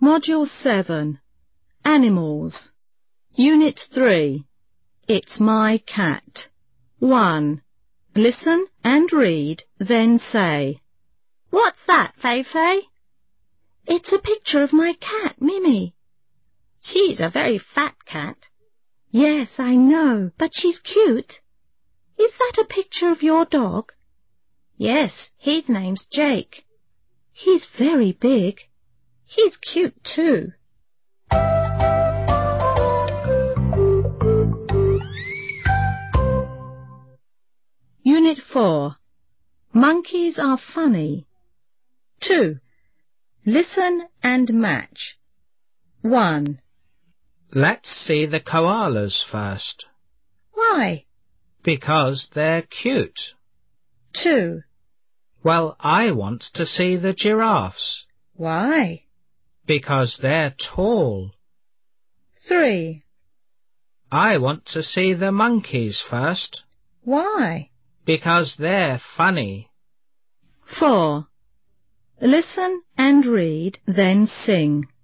Module 7. Animals. Unit 3. It's my cat. 1. Listen and read, then say. What's that, Fei-Fei? It's a picture of my cat, Mimi. She's a very fat cat. Yes, I know, but she's cute. Is that a picture of your dog? Yes, his name's Jake. He's very big. He's cute too. Unit 4. Monkeys are funny. 2. Listen and match. 1. Let's see the koalas first. Why? Because they're cute. 2. Well, I want to see the giraffes. Why? Because they're tall. 3. I want to see the monkeys first. Why? Because they're funny. 4. Listen and read, then sing.